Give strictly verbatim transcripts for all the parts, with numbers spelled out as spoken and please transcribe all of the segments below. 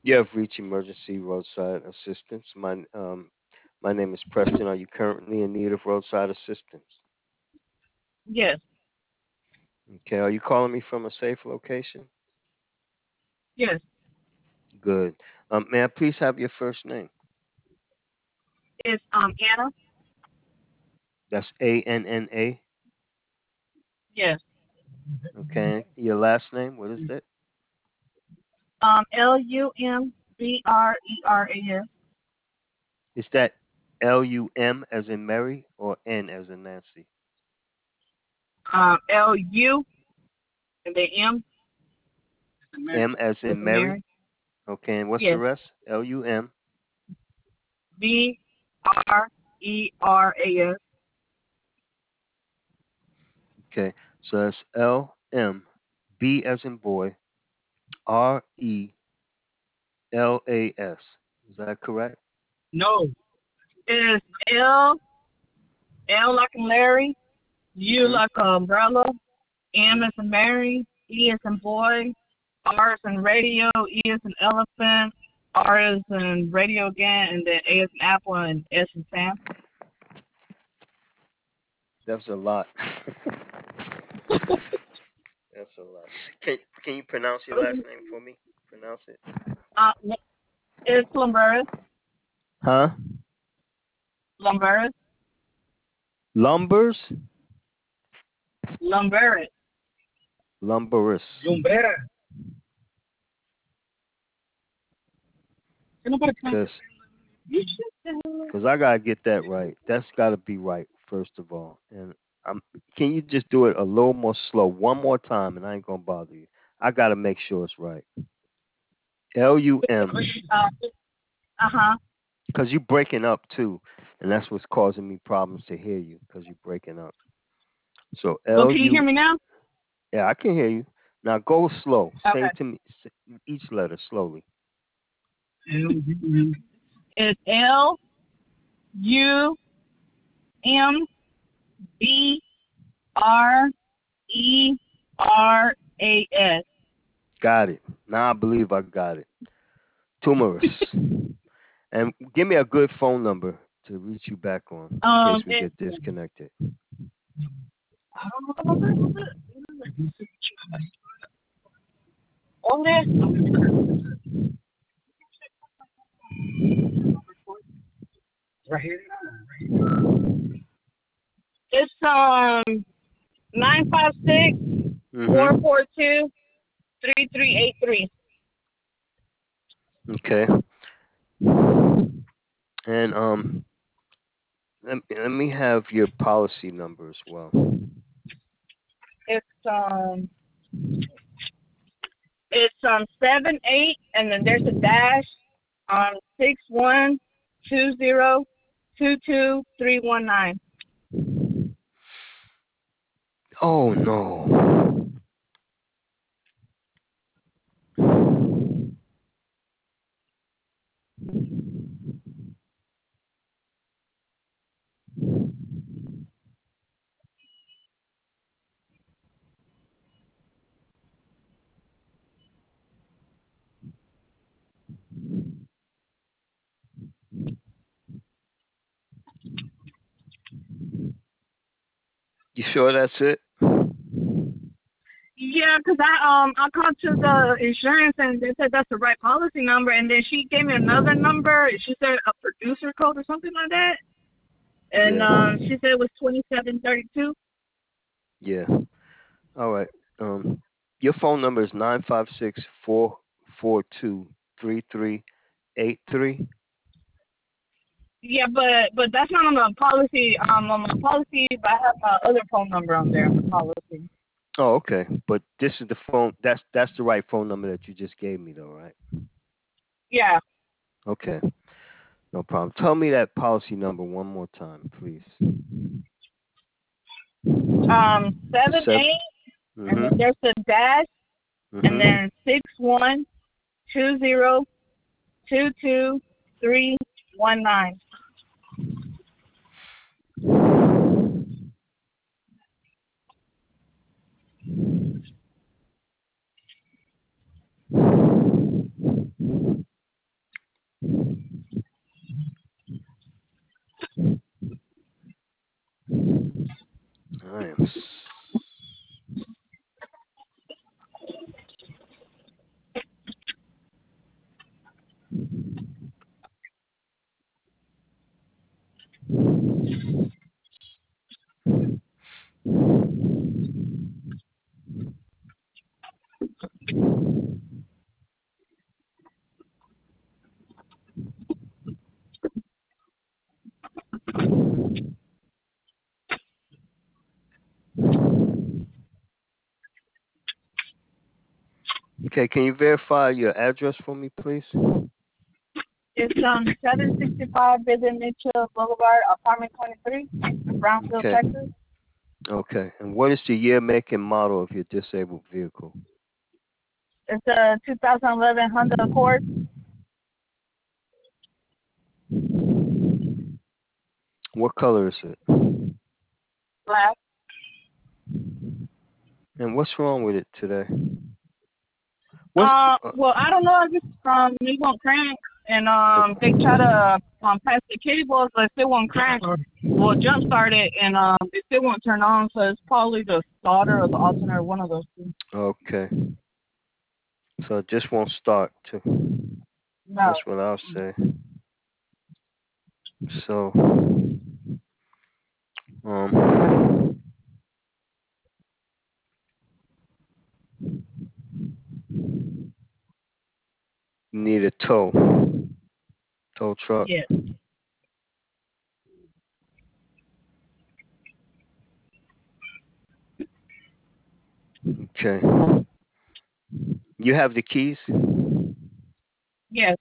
You have reached emergency roadside assistance. My um, my name is Preston. Are you currently in need of roadside assistance? Yes, Okay. Are you calling me from a safe location? yes. Good. Um, may I please have your first name? It's um Anna. That's A N N A. Yes. Okay. Your last name? What is it? Um L U M B R E R A S. Is that L U M as in Mary or N as in Nancy? Um L U and then M M as as in in Mary. Mary. Okay. And what's the Yes. rest? L U M. B R E R A S. Okay. So that's L M B as in boy R E L A S. Is that correct? No. It's L L like in Larry, U Mm-hmm. like an umbrella, M as in Mary, E as in boy, R as in radio, E as in elephant, R as in radio again, and then A as in apple, and S as in Sam. That's a lot. That's a lot. Can Can you pronounce your last name for me? Pronounce it. Uh, it's Lumberus. Huh? Lumberus. Lumbers? Lumberus. Lumberus. Lumbera. Ain't nobody playing. Cause, You should tell. Cause I gotta get that right. That's gotta be right first of all. And I'm. Can you just do it a little more slow, one more time, and I ain't gonna bother you. I gotta make sure it's right. L U M. Uh huh. Cause you breaking up too, and that's what's causing me problems to hear you. Cause you breaking up. So Well, L can you hear U. me now? Yeah, I can hear you. Now go slow. Say Okay. it to me. Say each letter slowly. It's L U M B R E R A S. Got it. Now I believe I got it. Tumorous. And give me a good phone number to reach you back on in Um, case we it, get disconnected. I don't know what was it. On there, right here. It's um nine five six four Mm-hmm. four two three three eight three. Okay. And um, let, let me have your policy number as well. It's um it's um seven eight and then there's a dash um six one two zero two two three one nine. Oh no. You sure that's it? Yeah, 'cause I um I called to the insurance and they said that's the right policy number, and then she gave me another number. She said a producer code or something like that, and Yeah. um she said it was twenty seven thirty two. Yeah. All right. Um, your phone number is nine five six four four two three three eight three. Yeah, but but that's not on the policy. Um, on my policy, but I have my other phone number on there on the policy. Oh, okay. But this is the phone. That's that's the right phone number that you just gave me, though, right? Yeah. Okay. No problem. Tell me that policy number one more time, please. Um, The seven seven. eight, and then Mm-hmm. there's the dash, and Mm-hmm. then six one two zero two two three one nine. Okay, can you verify your address for me, please? It's um seven sixty-five Billy Mitchell Boulevard, apartment twenty-three, in Brownsville, Okay. Texas. Okay. And what is the year, make, and model of your disabled vehicle? It's a two thousand eleven Honda Accord, What color is it? black. And what's wrong with it today? What's Uh, uh, well, I don't know if it's um it won't crank, and um they try to um pass the cables, but it still won't crank. Well, jump start it, and um it still won't turn on, so it's probably the starter or the alternator, one of those two. okay? So it just won't start. To, No. that's what I'll say. So, um, you need a tow, tow truck. Yes. Okay. You have the keys. Yes.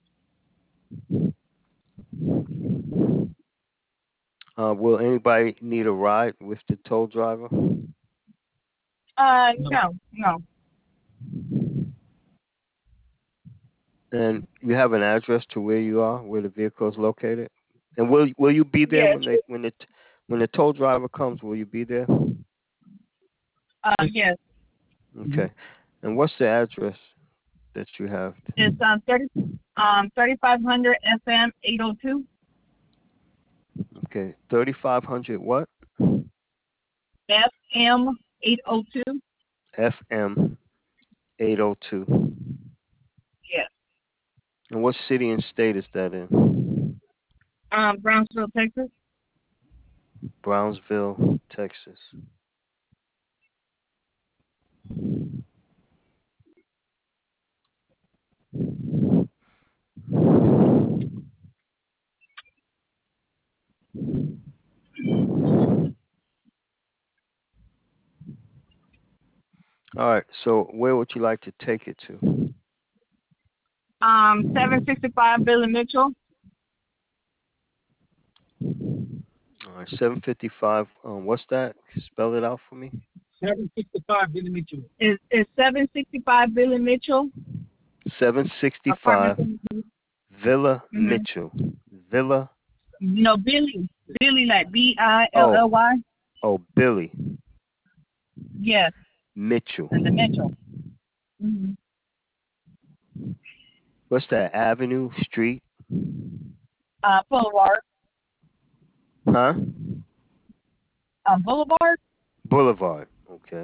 Uh, will anybody need a ride with the tow driver? Uh, no, no. And you have an address to where you are, where the vehicle is located. And will will you be there Yes. when they when the when the tow driver comes? Will you be there? Uh, yes. Okay. And what's the address that you have? It's um thirty um thirty five hundred F M eight oh two. Okay, thirty-five hundred what? F M eight oh two. F M eight oh two. Yes. And what city and state is that in? Um, Brownsville, Texas. Brownsville, Texas. All right, so where would you like to take it to? Um, seven sixty-five Billy Mitchell. All right, seven fifty-five. Um, what's that? Spell it out for me. seven sixty-five Billy Mitchell. Is is seven sixty-five Billy Mitchell? seven Apartment. sixty-five Villa Mm-hmm. Mitchell. Villa. No, Billy. Billy, like B I L Oh, L Y. oh, Billy Yes, Mitchell. and the Mitchell. Mm-hmm. What's that? Avenue, street? Uh, Boulevard. Huh? Um, Boulevard. Boulevard. Okay.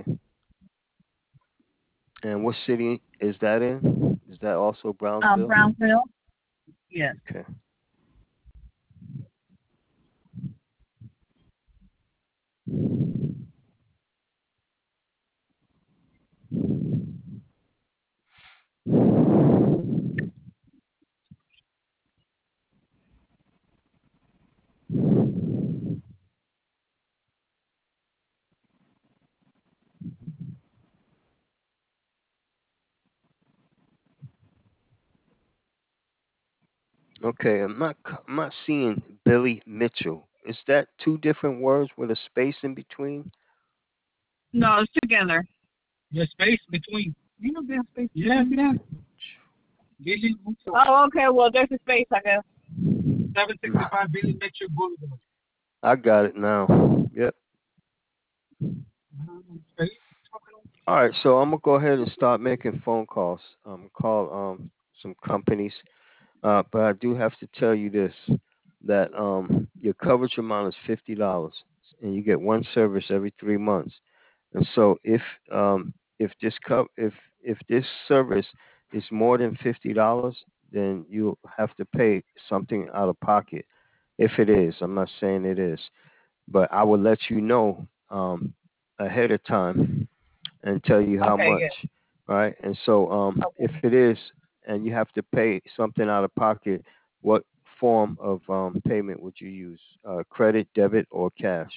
And what city is that in? Is that also Um, Brownsville? Brownsville. Yes. Okay. Okay, I'm not c- I'm not seeing Billy Mitchell. Is that two different words with a space in between? No, it's together. There's space between. You know there's space. Yeah, yeah. Billy Mitchell. Oh, okay. Well, there's a space, I guess. seven sixty-five Billy Mitchell Boulevard. I got it now. Yep. Um, space. All right, so I'm gonna go ahead and start making phone calls. Um, call um some companies. Uh, but I do have to tell you this, that um, your coverage amount is fifty dollars, and you get one service every three months. And so if um, if this co- if if this service is more than fifty dollars, then you have to pay something out of pocket. If it is, I'm not saying it is, but I will let you know um, ahead of time and tell you how Okay, much, good. right? And so, um, if Okay. it is, and you have to pay something out of pocket, what form of um, payment would you use? Uh, credit, debit, or cash?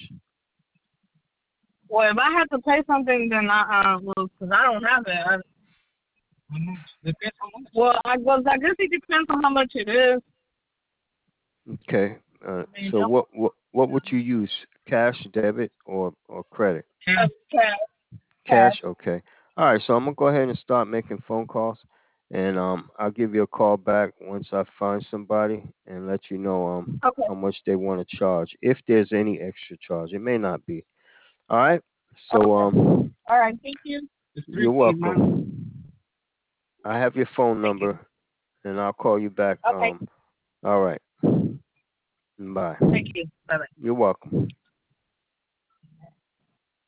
Well, if I have to pay something, then I uh, well, because I don't have it. I, Well, I was. I guess it depends on how much it is. Okay. Uh, I mean, so don't what what what would you use? Cash, debit, or or credit? cash, cash, Cash. cash. Okay. All right. So I'm gonna go ahead and start making phone calls, and um I'll give you a call back once I find somebody and let you know um Okay. how much they want to charge, if there's any extra charge. It may not be. All right. So Okay. um All right. Thank you. you're welcome. I have your phone Thank you. number, and I'll call you back. Okay. Um. All right. Bye. Thank you. Bye. You're welcome.